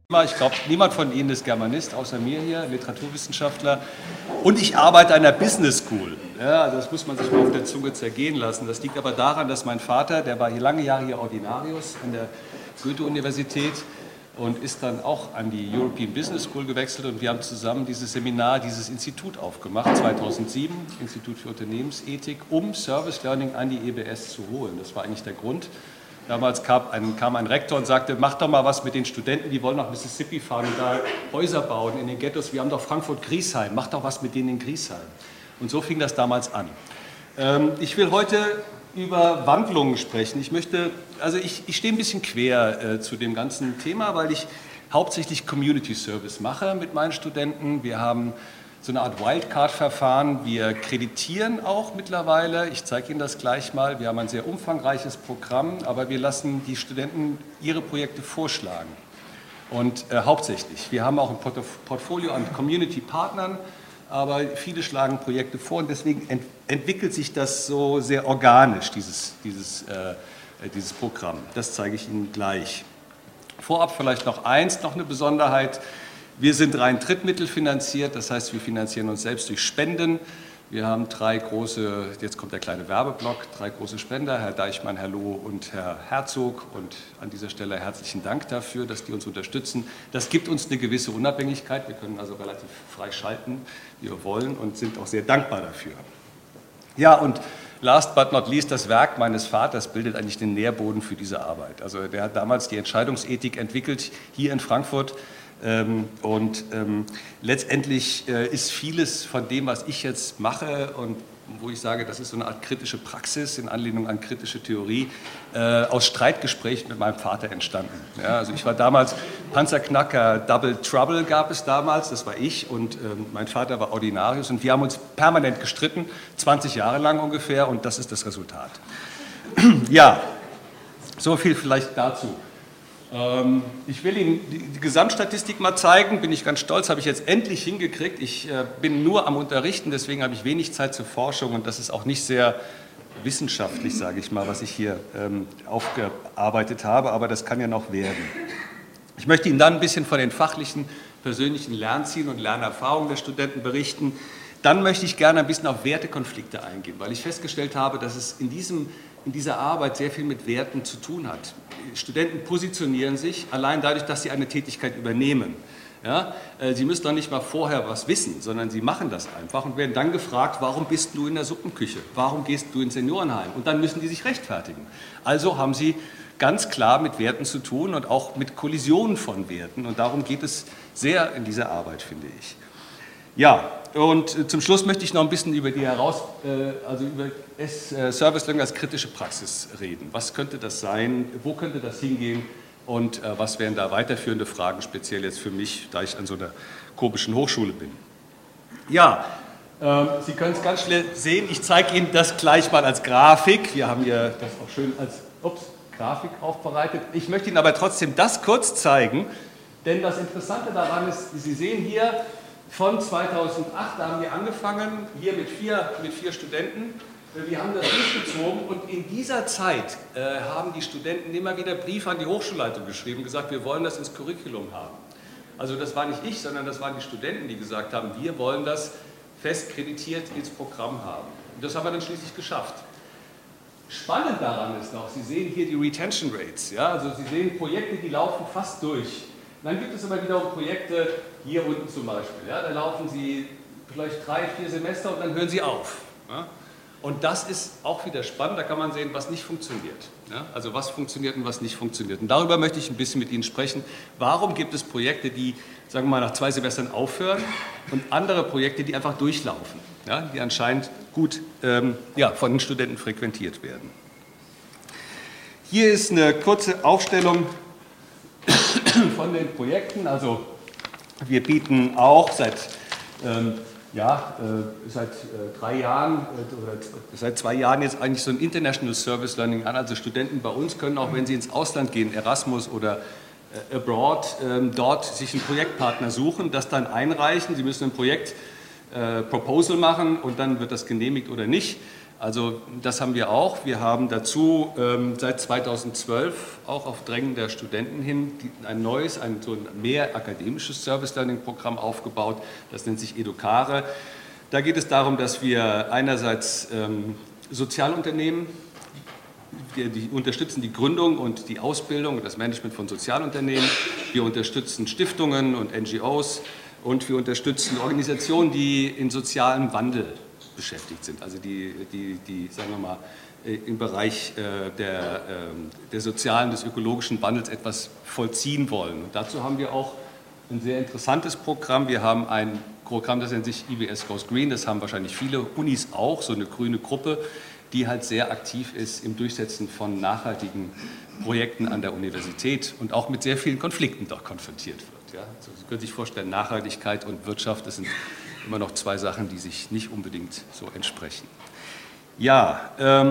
Ich glaube, niemand von Ihnen ist Germanist, außer mir hier, Literaturwissenschaftler. Und ich arbeite an der Business School. Ja, also das muss man sich mal auf der Zunge zergehen lassen. Das liegt aber daran, dass mein Vater, der war hier lange Jahre hier Ordinarius an der Goethe-Universität und ist dann auch an die European Business School gewechselt. Und wir haben zusammen dieses Seminar, dieses Institut aufgemacht, 2007, Institut für Unternehmensethik, um Service Learning an die EBS zu holen. Das war eigentlich der Grund. Damals kam ein Rektor und sagte, mach doch mal was mit den Studenten, die wollen nach Mississippi fahren und da Häuser bauen in den Ghettos. Wir haben doch Frankfurt-Griesheim, mach doch was mit denen in Griesheim. Und so fing das damals an. Ich will heute über Wandlungen sprechen. Ich stehe ein bisschen quer zu dem ganzen Thema, weil ich hauptsächlich Community Service mache mit meinen Studenten. Wir haben so eine Art Wildcard-Verfahren. Wir kreditieren auch mittlerweile. Ich zeige Ihnen das gleich mal. Wir haben ein sehr umfangreiches Programm, aber wir lassen die Studenten ihre Projekte vorschlagen. Und hauptsächlich. Wir haben auch ein Portfolio an Community-Partnern, aber viele schlagen Projekte vor und deswegen entwickelt sich das so sehr organisch, dieses Programm. Das zeige ich Ihnen gleich. Vorab vielleicht noch eine Besonderheit. Wir sind rein drittmittelfinanziert, das heißt, wir finanzieren uns selbst durch Spenden. Wir haben drei große, jetzt kommt der kleine Werbeblock, drei große Spender, Herr Deichmann, Herr Loh und Herr Herzog. Und an dieser Stelle herzlichen Dank dafür, dass die uns unterstützen. Das gibt uns eine gewisse Unabhängigkeit. Wir können also relativ frei schalten, wie wir wollen, und sind auch sehr dankbar dafür. Ja, und last but not least, das Werk meines Vaters bildet eigentlich den Nährboden für diese Arbeit. Also der hat damals die Entscheidungsethik entwickelt, hier in Frankfurt. Letztendlich ist vieles von dem, was ich jetzt mache und wo ich sage, das ist so eine Art kritische Praxis in Anlehnung an kritische Theorie, aus Streitgesprächen mit meinem Vater entstanden. Ja, also ich war damals Panzerknacker, Double Trouble gab es damals, das war ich und mein Vater war Ordinarius und wir haben uns permanent gestritten, 20 Jahre lang ungefähr, und das ist das Resultat. Ja, so viel vielleicht dazu. Ich will Ihnen die Gesamtstatistik mal zeigen, bin ich ganz stolz, habe ich jetzt endlich hingekriegt. Ich bin nur am Unterrichten, deswegen habe ich wenig Zeit zur Forschung und das ist auch nicht sehr wissenschaftlich, sage ich mal, was ich hier aufgearbeitet habe, aber das kann ja noch werden. Ich möchte Ihnen dann ein bisschen von den fachlichen, persönlichen Lernzielen und Lernerfahrungen der Studenten berichten. Dann möchte ich gerne ein bisschen auf Wertekonflikte eingehen, weil ich festgestellt habe, dass es in dieser Arbeit sehr viel mit Werten zu tun hat. Studenten positionieren sich allein dadurch, dass sie eine Tätigkeit übernehmen. Ja? Sie müssen doch nicht mal vorher was wissen, sondern sie machen das einfach und werden dann gefragt, warum bist du in der Suppenküche? Warum gehst du ins Seniorenheim? Und dann müssen die sich rechtfertigen. Also haben sie ganz klar mit Werten zu tun und auch mit Kollisionen von Werten. Und darum geht es sehr in dieser Arbeit, finde ich. Ja, und zum Schluss möchte ich noch ein bisschen über Service Learning als kritische Praxis reden. Was könnte das sein? Wo könnte das hingehen? Und was wären da weiterführende Fragen, speziell jetzt für mich, da ich an so einer komischen Hochschule bin? Ja, Sie können es ganz schnell sehen. Ich zeige Ihnen das gleich mal als Grafik. Wir haben hier das auch schön als Grafik aufbereitet. Ich möchte Ihnen aber trotzdem das kurz zeigen, denn das Interessante daran ist, Sie sehen hier, von 2008, da haben wir angefangen, hier mit vier Studenten. Wir haben das durchgezogen und in dieser Zeit haben die Studenten immer wieder Briefe an die Hochschulleitung geschrieben und gesagt, wir wollen das ins Curriculum haben. Also das war nicht ich, sondern das waren die Studenten, die gesagt haben, wir wollen das fest kreditiert ins Programm haben. Und das haben wir dann schließlich geschafft. Spannend daran ist noch, Sie sehen hier die Retention Rates. Ja? Also Sie sehen Projekte, die laufen fast durch. Dann gibt es aber wiederum Projekte, hier unten zum Beispiel, ja, da laufen Sie vielleicht 3, 4 Semester und dann hören Sie auf. Ja. Und das ist auch wieder spannend, da kann man sehen, was nicht funktioniert. Ja. Also was funktioniert und was nicht funktioniert. Und darüber möchte ich ein bisschen mit Ihnen sprechen. Warum gibt es Projekte, die, sagen wir mal, nach 2 Semestern aufhören und andere Projekte, die einfach durchlaufen, ja, die anscheinend gut von den Studenten frequentiert werden. Hier ist eine kurze Aufstellung von den Projekten. Also wir bieten auch seit 3 Jahren oder seit 2 Jahren jetzt eigentlich so ein International Service Learning an. Also Studenten bei uns können auch, wenn sie ins Ausland gehen, Erasmus oder abroad, dort sich einen Projektpartner suchen, das dann einreichen. Sie müssen ein Proposal machen und dann wird das genehmigt oder nicht. Also das haben wir auch. Wir haben dazu seit 2012 auch auf Drängen der Studenten hin so ein mehr akademisches Service-Learning-Programm aufgebaut. Das nennt sich Educare. Da geht es darum, dass wir einerseits Sozialunternehmen, die unterstützen die Gründung und die Ausbildung und das Management von Sozialunternehmen. Wir unterstützen Stiftungen und NGOs und wir unterstützen Organisationen, die in sozialem Wandel beschäftigt sind, also die sagen wir mal, im Bereich der sozialen, des ökologischen Wandels etwas vollziehen wollen. Und dazu haben wir auch ein sehr interessantes Programm. Wir haben ein Programm, das nennt sich IWS Goes Green, das haben wahrscheinlich viele Unis auch, so eine grüne Gruppe, die halt sehr aktiv ist im Durchsetzen von nachhaltigen Projekten an der Universität und auch mit sehr vielen Konflikten doch konfrontiert wird. Ja? Also Sie können sich vorstellen, Nachhaltigkeit und Wirtschaft, das sind immer noch zwei Sachen, die sich nicht unbedingt so entsprechen. Ja,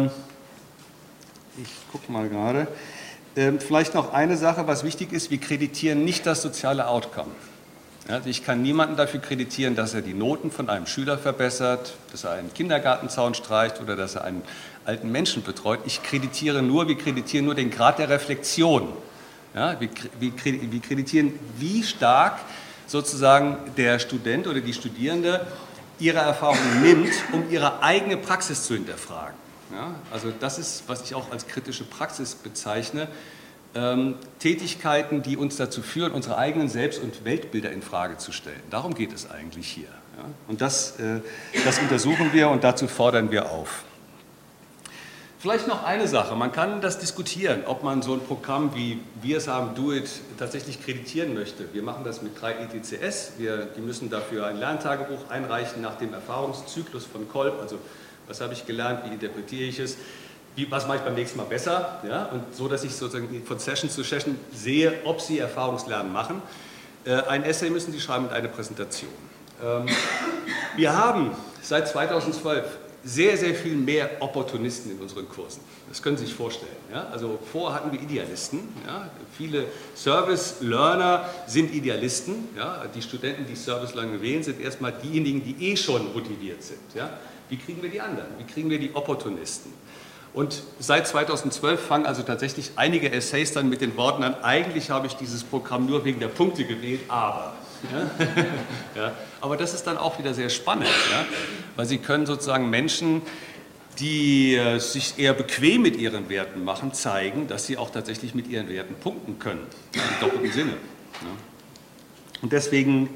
ich gucke mal gerade. Vielleicht noch eine Sache, was wichtig ist, wir kreditieren nicht das soziale Outcome. Ja, also ich kann niemanden dafür kreditieren, dass er die Noten von einem Schüler verbessert, dass er einen Kindergartenzaun streicht oder dass er einen alten Menschen betreut. Wir kreditieren nur den Grad der Reflexion. Ja, wir kreditieren, wie stark sozusagen der Student oder die Studierende ihre Erfahrungen nimmt, um ihre eigene Praxis zu hinterfragen. Ja, also das ist, was ich auch als kritische Praxis bezeichne, Tätigkeiten, die uns dazu führen, unsere eigenen Selbst- und Weltbilder in Frage zu stellen. Darum geht es eigentlich hier. Ja? Und das untersuchen wir und dazu fordern wir auf. Vielleicht noch eine Sache, man kann das diskutieren, ob man so ein Programm wie wir es haben, Do It, tatsächlich kreditieren möchte. Wir machen das mit 3 ETCS, die müssen dafür ein Lerntagebuch einreichen nach dem Erfahrungszyklus von Kolb, also was habe ich gelernt, wie interpretiere ich es, was mache ich beim nächsten Mal besser, ja? Und so, dass ich sozusagen von Session zu Session sehe, ob sie Erfahrungslernen machen. Ein Essay müssen sie schreiben und eine Präsentation. Wir haben seit 2012 sehr, sehr viel mehr Opportunisten in unseren Kursen. Das können Sie sich vorstellen. Ja? Also vorher hatten wir Idealisten. Ja? Viele Service-Learner sind Idealisten. Ja? Die Studenten, die Service-Learning wählen, sind erstmal diejenigen, die schon motiviert sind. Ja? Wie kriegen wir die anderen? Wie kriegen wir die Opportunisten? Und seit 2012 fangen also tatsächlich einige Essays dann mit den Worten an, eigentlich habe ich dieses Programm nur wegen der Punkte gewählt, aber. Ja? Ja, aber das ist dann auch wieder sehr spannend, ja? Weil Sie können sozusagen Menschen, die sich eher bequem mit ihren Werten machen, zeigen, dass sie auch tatsächlich mit ihren Werten punkten können, im doppelten Sinne. Ja? Und deswegen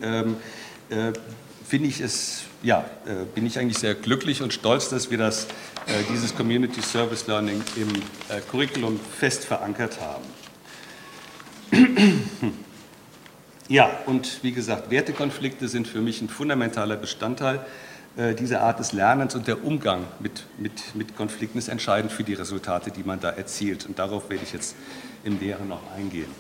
bin ich eigentlich sehr glücklich und stolz, dass wir dieses Community Service Learning im Curriculum fest verankert haben. Ja, und wie gesagt, Wertekonflikte sind für mich ein fundamentaler Bestandteil dieser Art des Lernens und der Umgang mit Konflikten ist entscheidend für die Resultate, die man da erzielt. Und darauf werde ich jetzt im Näheren noch eingehen.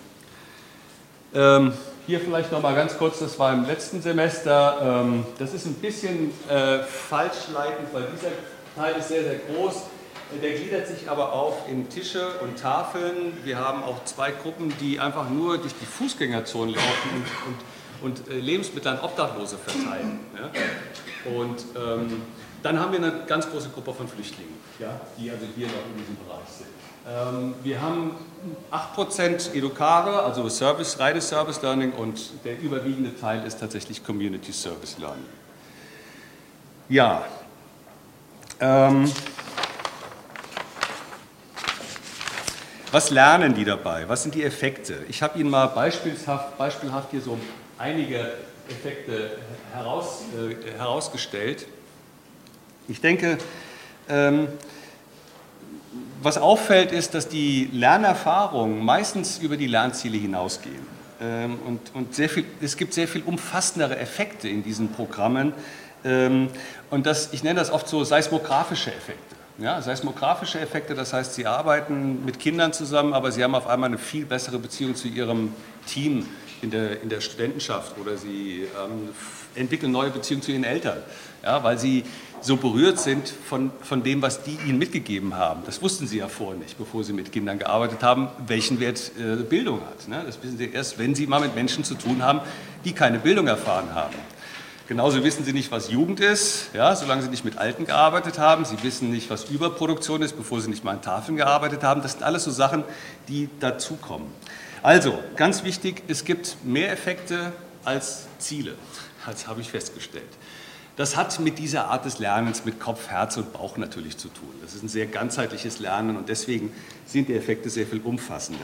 Hier vielleicht noch mal ganz kurz, das war im letzten Semester. Das ist ein bisschen falschleitend, weil dieser Teil ist sehr, sehr groß. Der gliedert sich aber auf in Tische und Tafeln. Wir haben auch 2 Gruppen, die einfach nur durch die Fußgängerzone laufen und Lebensmittel an Obdachlose verteilen. Ja? Und dann haben wir eine ganz große Gruppe von Flüchtlingen, ja? Die also hier noch in diesem Bereich sind. Wir haben 8% Educare, also reines Service Learning, und der überwiegende Teil ist tatsächlich Community Service Learning. Ja. Was lernen die dabei? Was sind die Effekte? Ich habe Ihnen mal beispielhaft hier so einige Effekte herausgestellt. Ich denke, was auffällt, ist, dass die Lernerfahrungen meistens über die Lernziele hinausgehen. Und es gibt sehr viel umfassendere Effekte in diesen Programmen. Und ich nenne das oft so seismografische Effekte. Ja, seismografische Effekte, das heißt, Sie arbeiten mit Kindern zusammen, aber Sie haben auf einmal eine viel bessere Beziehung zu Ihrem Team in der Studentenschaft oder Sie entwickeln neue Beziehungen zu Ihren Eltern, ja, weil Sie so berührt sind von dem, was die Ihnen mitgegeben haben. Das wussten Sie ja vorher nicht, bevor Sie mit Kindern gearbeitet haben, welchen Wert Bildung hat. Ne? Das wissen Sie erst, wenn Sie mal mit Menschen zu tun haben, die keine Bildung erfahren haben. Genauso wissen sie nicht, was Jugend ist, ja, solange sie nicht mit Alten gearbeitet haben. Sie wissen nicht, was Überproduktion ist, bevor sie nicht mal an Tafeln gearbeitet haben. Das sind alles so Sachen, die dazukommen. Also, ganz wichtig, es gibt mehr Effekte als Ziele. Das habe ich festgestellt. Das hat mit dieser Art des Lernens mit Kopf, Herz und Bauch natürlich zu tun. Das ist ein sehr ganzheitliches Lernen und deswegen sind die Effekte sehr viel umfassender.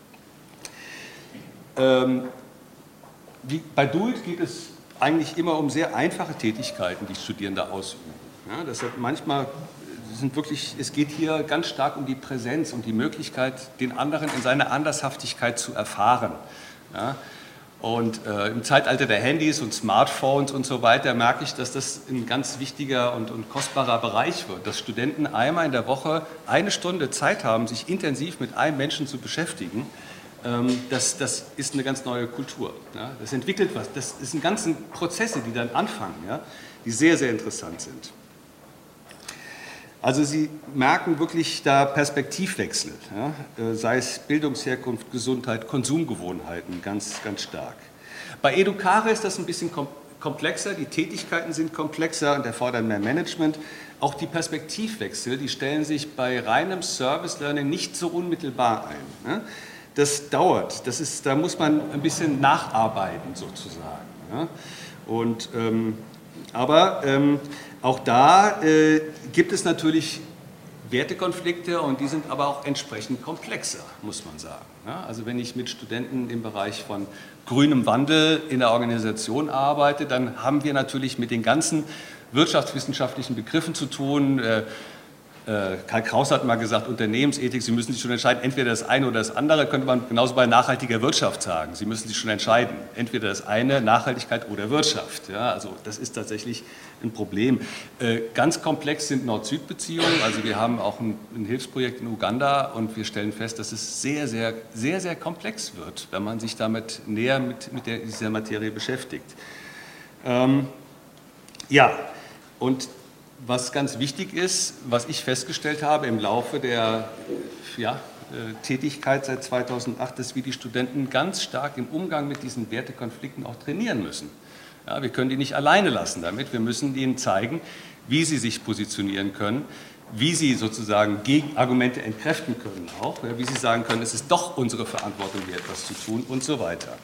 Bei DoIT geht es eigentlich immer um sehr einfache Tätigkeiten, die Studierende ausüben. Ja, deshalb manchmal es geht hier ganz stark um die Präsenz, um die Möglichkeit, den anderen in seiner Andershaftigkeit zu erfahren. Ja, und im Zeitalter der Handys und Smartphones und so weiter merke ich, dass das ein ganz wichtiger und kostbarer Bereich wird, dass Studenten einmal in der Woche 1 Stunde Zeit haben, sich intensiv mit einem Menschen zu beschäftigen. Das ist eine ganz neue Kultur. Ja? Das entwickelt was. Das sind ganze Prozesse, die dann anfangen, ja? Die sehr, sehr interessant sind. Also Sie merken wirklich da Perspektivwechsel, ja? Sei es Bildungsherkunft, Gesundheit, Konsumgewohnheiten, ganz, ganz stark. Bei Educare ist das ein bisschen komplexer, die Tätigkeiten sind komplexer und erfordern mehr Management. Auch die Perspektivwechsel, die stellen sich bei reinem Service Learning nicht so unmittelbar ein. Ne? Das dauert, da muss man ein bisschen nacharbeiten sozusagen. Ja? Und, aber auch da gibt es natürlich Wertekonflikte und die sind aber auch entsprechend komplexer, muss man sagen. Ja? Also wenn ich mit Studenten im Bereich von grünem Wandel in der Organisation arbeite, dann haben wir natürlich mit den ganzen wirtschaftswissenschaftlichen Begriffen zu tun. Karl Kraus hat mal gesagt, Unternehmensethik, Sie müssen sich schon entscheiden, entweder das eine oder das andere, könnte man genauso bei nachhaltiger Wirtschaft sagen. Sie müssen sich schon entscheiden, entweder das eine, Nachhaltigkeit oder Wirtschaft. Ja, also das ist tatsächlich ein Problem. Ganz komplex sind Nord-Süd-Beziehungen. Also wir haben auch ein Hilfsprojekt in Uganda und wir stellen fest, dass es sehr, sehr, sehr, sehr komplex wird, wenn man sich damit näher mit dieser Materie beschäftigt. Ja, und was ganz wichtig ist, was ich festgestellt habe im Laufe der Tätigkeit seit 2008, ist, wie die Studenten ganz stark im Umgang mit diesen Wertekonflikten auch trainieren müssen. Ja, wir können die nicht alleine lassen damit, wir müssen ihnen zeigen, wie sie sich positionieren können, wie sie sozusagen Gegenargumente entkräften können auch, wie sie sagen können, es ist doch unsere Verantwortung, hier etwas zu tun und so weiter.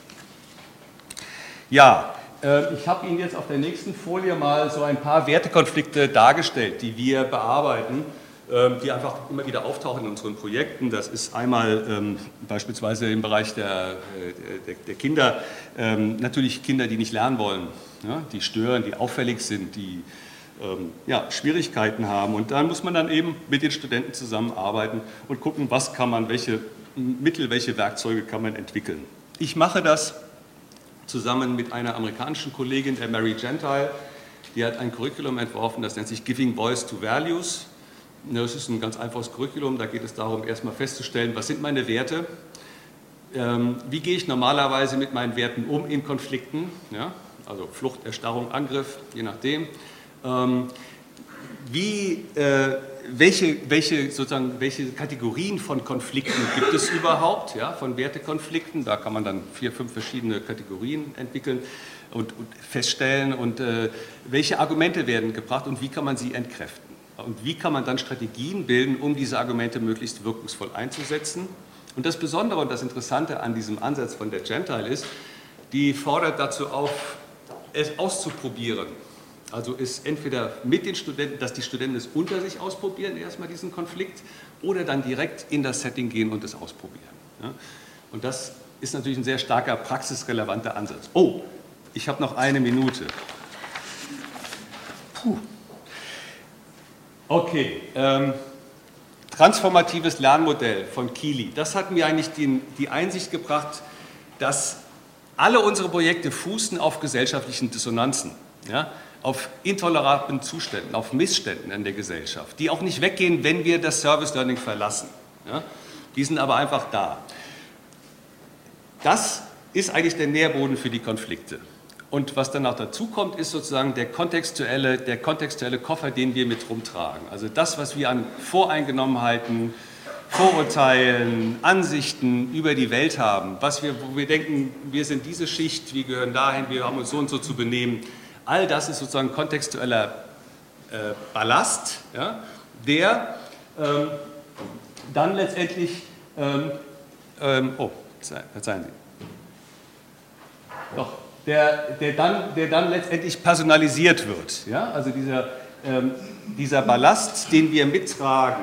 Ja, ich habe Ihnen jetzt auf der nächsten Folie mal so ein paar Wertekonflikte dargestellt, die wir bearbeiten, die einfach immer wieder auftauchen in unseren Projekten. Das ist einmal beispielsweise im Bereich der Kinder, natürlich Kinder, die nicht lernen wollen, ja, die stören, die auffällig sind, die Schwierigkeiten haben. Und da muss man dann eben mit den Studenten zusammenarbeiten und gucken, was kann man, welche Mittel, welche Werkzeuge kann man entwickeln. Ich mache das zusammen mit einer amerikanischen Kollegin, der Mary Gentile. Die hat ein Curriculum entworfen, das nennt sich Giving Voice to Values. Das ist ein ganz einfaches Curriculum, da geht es darum, erstmal festzustellen, was sind meine Werte, wie gehe ich normalerweise mit meinen Werten um in Konflikten, ja? Also Flucht, Erstarrung, Angriff, je nachdem. Welche Kategorien von Konflikten gibt es überhaupt, ja, von Wertekonflikten? Da kann man dann 4, 5 verschiedene Kategorien entwickeln und feststellen. Und welche Argumente werden gebracht und wie kann man sie entkräften? Und wie kann man dann Strategien bilden, um diese Argumente möglichst wirkungsvoll einzusetzen? Und das Besondere und das Interessante an diesem Ansatz von der Gentile ist, die fordert dazu auf, es auszuprobieren. Also ist entweder mit den Studenten, dass die Studenten es unter sich ausprobieren, erstmal diesen Konflikt, oder dann direkt in das Setting gehen und es ausprobieren. Ja? Und das ist natürlich ein sehr starker, praxisrelevanter Ansatz. Oh, ich habe noch 1 Minute. Puh. Okay, transformatives Lernmodell von Keeley. Das hat mir eigentlich die Einsicht gebracht, dass alle unsere Projekte fußen auf gesellschaftlichen Dissonanzen. Ja? Auf intolerablen Zuständen, auf Missständen in der Gesellschaft, die auch nicht weggehen, wenn wir das Service Learning verlassen. Ja? Die sind aber einfach da. Das ist eigentlich der Nährboden für die Konflikte. Und was dann auch dazu kommt, ist sozusagen der kontextuelle Koffer, den wir mit rumtragen. Also das, was wir an Voreingenommenheiten, Vorurteilen, Ansichten über die Welt haben, wo wir denken, wir sind diese Schicht, wir gehören dahin, wir haben uns so und so zu benehmen. All das ist sozusagen kontextueller Ballast, ja, der dann letztendlich, verzeihen Sie, doch, der dann letztendlich personalisiert wird. Ja? Also dieser Ballast, den wir mittragen,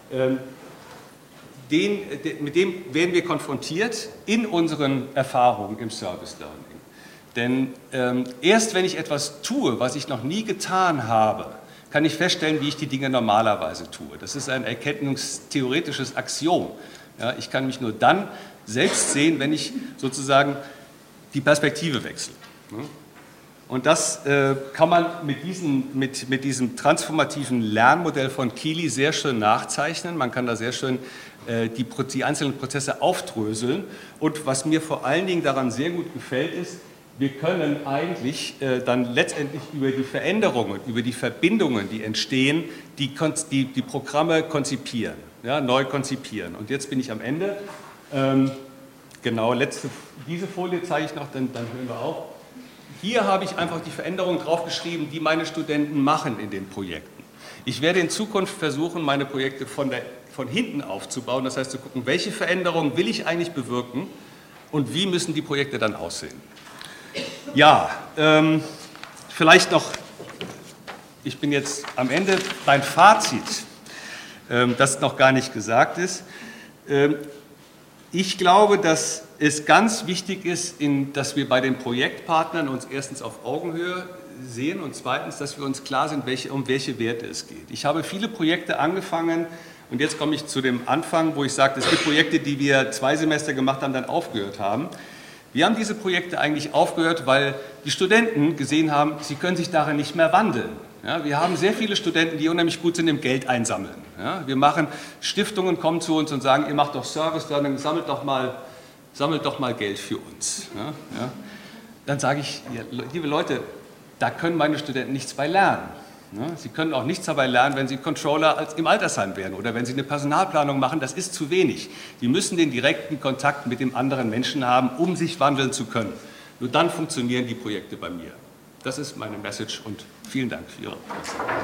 mit dem werden wir konfrontiert in unseren Erfahrungen im Service Learning. Denn erst wenn ich etwas tue, was ich noch nie getan habe, kann ich feststellen, wie ich die Dinge normalerweise tue. Das ist ein erkenntnistheoretisches Axiom. Ja, ich kann mich nur dann selbst sehen, wenn ich sozusagen die Perspektive wechsle. Und das kann man mit diesem transformativen Lernmodell von Keeley sehr schön nachzeichnen. Man kann da sehr schön die einzelnen Prozesse aufdröseln. Und was mir vor allen Dingen daran sehr gut gefällt, ist, wir können eigentlich dann letztendlich über die Veränderungen, über die Verbindungen, die entstehen, die Programme konzipieren, ja, neu konzipieren. Und jetzt bin ich am Ende. Genau, diese Folie zeige ich noch, dann hören wir auf. Hier habe ich einfach die Veränderungen draufgeschrieben, die meine Studenten machen in den Projekten. Ich werde in Zukunft versuchen, meine Projekte von hinten aufzubauen, das heißt zu gucken, welche Veränderungen will ich eigentlich bewirken und wie müssen die Projekte dann aussehen. Ja, vielleicht noch, ich bin jetzt am Ende, mein Fazit, das noch gar nicht gesagt ist. Ich glaube, dass es ganz wichtig ist, dass wir bei den Projektpartnern uns erstens auf Augenhöhe sehen und zweitens, dass wir uns klar sind, um welche Werte es geht. Ich habe viele Projekte angefangen und jetzt komme ich zu dem Anfang, wo ich sage, es gibt Projekte, die wir 2 Semester gemacht haben, dann aufgehört haben. Wir haben diese Projekte eigentlich aufgehört, weil die Studenten gesehen haben, sie können sich darin nicht mehr wandeln. Ja, wir haben sehr viele Studenten, die unheimlich gut sind im Geld einsammeln. Ja, wir machen, Stiftungen kommen zu uns und sagen, ihr macht doch Service, dann sammelt doch mal Geld für uns. Ja, ja. Dann sage ich, ja, liebe Leute, da können meine Studenten nichts bei lernen. Ja, sie können auch nichts dabei lernen, wenn sie Controller im Altersheim werden oder wenn sie eine Personalplanung machen, das ist zu wenig. Sie müssen den direkten Kontakt mit dem anderen Menschen haben, um sich wandeln zu können. Nur dann funktionieren die Projekte bei mir. Das ist meine Message und vielen Dank für Ihre Aufmerksamkeit.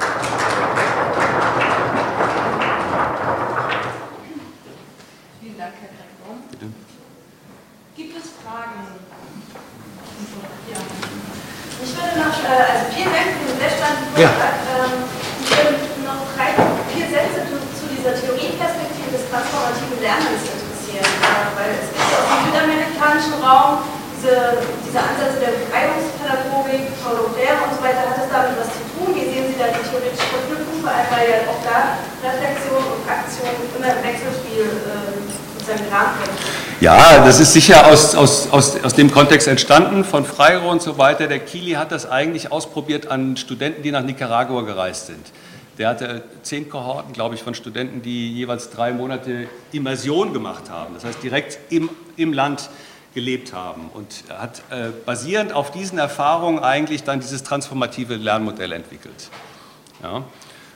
Vielen Dank, Herr Kreckbaum. Bitte. Gibt es Fragen? Ja. Ich würde noch, also vielen Dank für den sehr spannenden Vortrag. Ich würde noch 4 Sätze zu dieser Theorieperspektive des transformativen Lernens interessieren, weil es gibt aus dem südamerikanischen Raum diese Ansätze der Befreiungspädagogik, Paulo Freire und so weiter. Hat das damit was zu tun? Wie sehen Sie da die theoretische Verknüpfung, vor allem weil ja auch da Reflexion und Aktion immer im Wechselspiel sozusagen gerahmt werden? Ja, das ist sicher aus dem Kontext entstanden, von Freire und so weiter. Der Keeley hat das eigentlich ausprobiert an Studenten, die nach Nicaragua gereist sind. Der hatte 10 Kohorten, glaube ich, von Studenten, die jeweils 3 Monate Immersion gemacht haben. Das heißt, direkt im Land gelebt haben und hat basierend auf diesen Erfahrungen eigentlich dann dieses transformative Lernmodell entwickelt. Ja.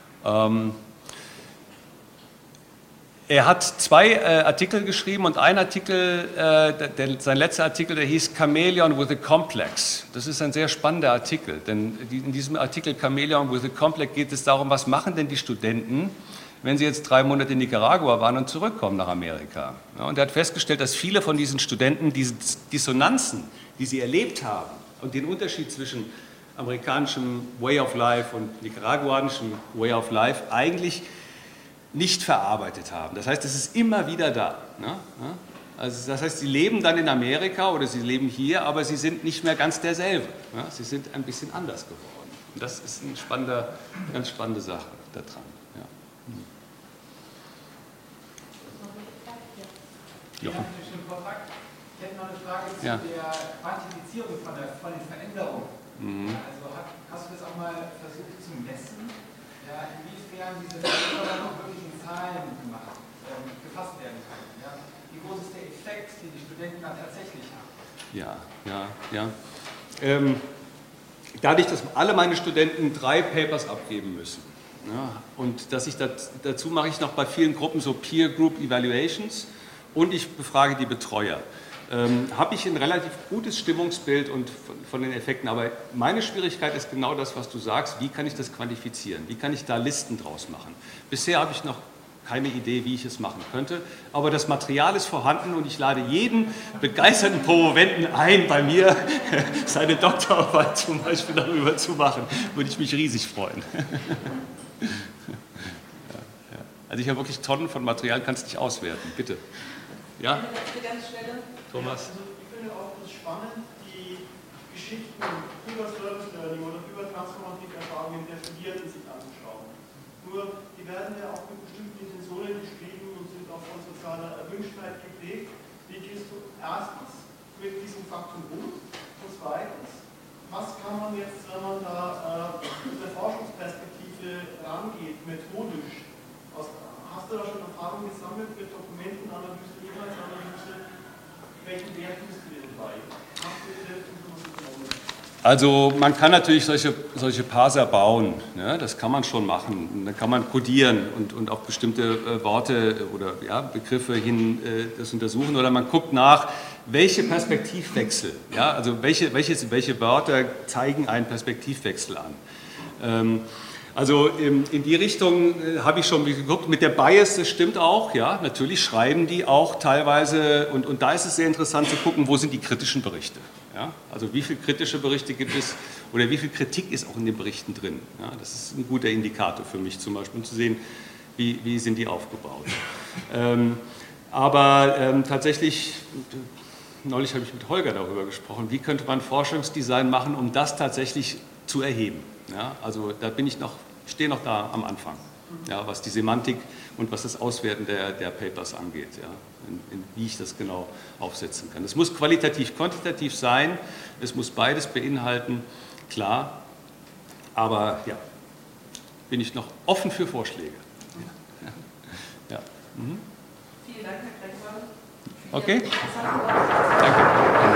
Er hat 2 Artikel geschrieben und ein Artikel, sein letzter Artikel, der hieß Chameleon with a Complex. Das ist ein sehr spannender Artikel, denn in diesem Artikel Chameleon with a Complex geht es darum, was machen denn die Studenten, wenn sie jetzt 3 Monate in Nicaragua waren und zurückkommen nach Amerika. Ja, und er hat festgestellt, dass viele von diesen Studenten diese Dissonanzen, die sie erlebt haben und den Unterschied zwischen amerikanischem Way of Life und nicaraguanischem Way of Life eigentlich nicht verarbeitet haben. Das heißt, es ist immer wieder da. Ne? Also das heißt, sie leben dann in Amerika oder sie leben hier, aber sie sind nicht mehr ganz derselbe. Ne? Sie sind ein bisschen anders geworden. Und das ist eine ganz spannende Sache daran. Ja. Ja, ich hätte noch eine Frage zu der Quantifizierung von den Veränderungen. Also hast du das auch mal versucht zu messen, ja, inwiefern diese Veränderungen auch wirklich in Zahlen gefasst werden können? Ja? Wie groß ist der Effekt, den die Studenten dann tatsächlich haben? Dadurch, dass alle meine Studenten 3 Papers abgeben müssen, ja, und dass ich dazu mache ich noch bei vielen Gruppen so Peer Group Evaluations und ich befrage die Betreuer. habe ich ein relativ gutes Stimmungsbild und von den Effekten. Aber meine Schwierigkeit ist genau das, was du sagst. Wie kann ich das quantifizieren? Wie kann ich da Listen draus machen? Bisher habe ich noch keine Idee, wie ich es machen könnte. Aber das Material ist vorhanden und ich lade jeden begeisterten Promoventen ein, bei mir seine Doktorarbeit zum Beispiel darüber zu machen. Würde ich mich riesig freuen. Also ich habe wirklich Tonnen von Material, kannst nicht auswerten. Bitte. Ja? Thomas? Also ich finde auch das spannend, die Geschichten über Service Learning oder über transformative Erfahrungen der Studierenden sich anzuschauen. Nur, die werden ja auch mit bestimmten Intentionen geschrieben und sind auch von sozialer Erwünschtheit geprägt. Wie gehst du erstens mit diesem Faktum um? Und zweitens, was kann man jetzt, wenn man da mit der Forschungsperspektive rangeht, methodisch? Hast du da schon Erfahrung gesammelt mit Dokumentenanalyse, Inhaltsanalyse? Welchen Wert tust du dir dabei? Hast du dir Also man kann natürlich solche Parser bauen, ne? Das kann man schon machen. Da kann man codieren und auf bestimmte Worte oder ja, Begriffe hin das untersuchen. Oder man guckt nach, welche Perspektivwechsel, ja? Also welche Wörter zeigen einen Perspektivwechsel an. Also in die Richtung habe ich schon geguckt. Mit der Bias, das stimmt auch, ja, natürlich schreiben die auch teilweise, und da ist es sehr interessant zu gucken, wo sind die kritischen Berichte. Ja? Also wie viele kritische Berichte gibt es oder wie viel Kritik ist auch in den Berichten drin. Ja? Das ist ein guter Indikator für mich zum Beispiel, um zu sehen, wie sind die aufgebaut. Aber tatsächlich, neulich habe ich mit Holger darüber gesprochen, wie könnte man Forschungsdesign machen, um das tatsächlich zu erheben. Ja? Also da stehe noch da am Anfang, ja, was die Semantik und was das Auswerten der Papers angeht, ja, wie ich das genau aufsetzen kann. Es muss qualitativ, quantitativ sein, es muss beides beinhalten, klar, aber ja, bin ich noch offen für Vorschläge. Ja. Mhm. Vielen Dank, Herr Kreckmann. Okay. Danke.